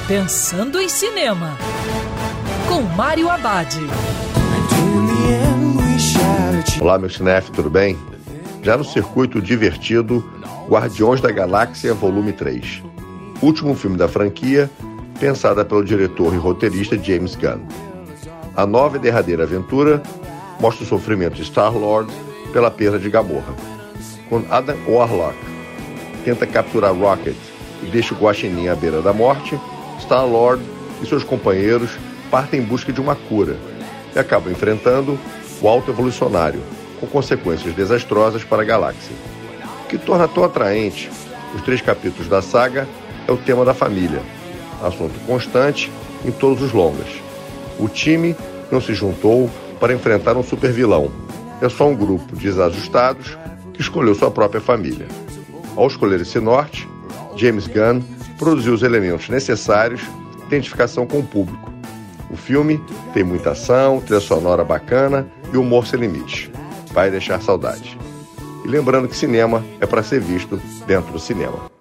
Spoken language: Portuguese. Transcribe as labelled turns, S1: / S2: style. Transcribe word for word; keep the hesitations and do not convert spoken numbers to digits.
S1: Pensando em Cinema, com Mário Abad.
S2: Olá, meu cinef, tudo bem? Já no circuito divertido Guardiões da Galáxia Volume três, último filme da franquia, pensada pelo diretor e roteirista James Gunn. A nova e derradeira aventura mostra o sofrimento de Star-Lord pela perda de Gamorra, quando Adam Warlock tenta capturar Rocket e deixa o Guaxinim à beira da morte. Star-Lord e seus companheiros partem em busca de uma cura e acabam enfrentando o Alto Evolucionário, com consequências desastrosas para a galáxia. O que torna tão atraente os três capítulos da saga é o tema da família, assunto constante em todos os longas. O time não se juntou para enfrentar um supervilão, é só um grupo de desajustados que escolheu sua própria família. Ao escolher esse norte, James Gunn produziu os elementos necessários de identificação com o público. O filme tem muita ação, trilha sonora bacana e humor sem limites. Vai deixar saudade. E lembrando que cinema é para ser visto dentro do cinema.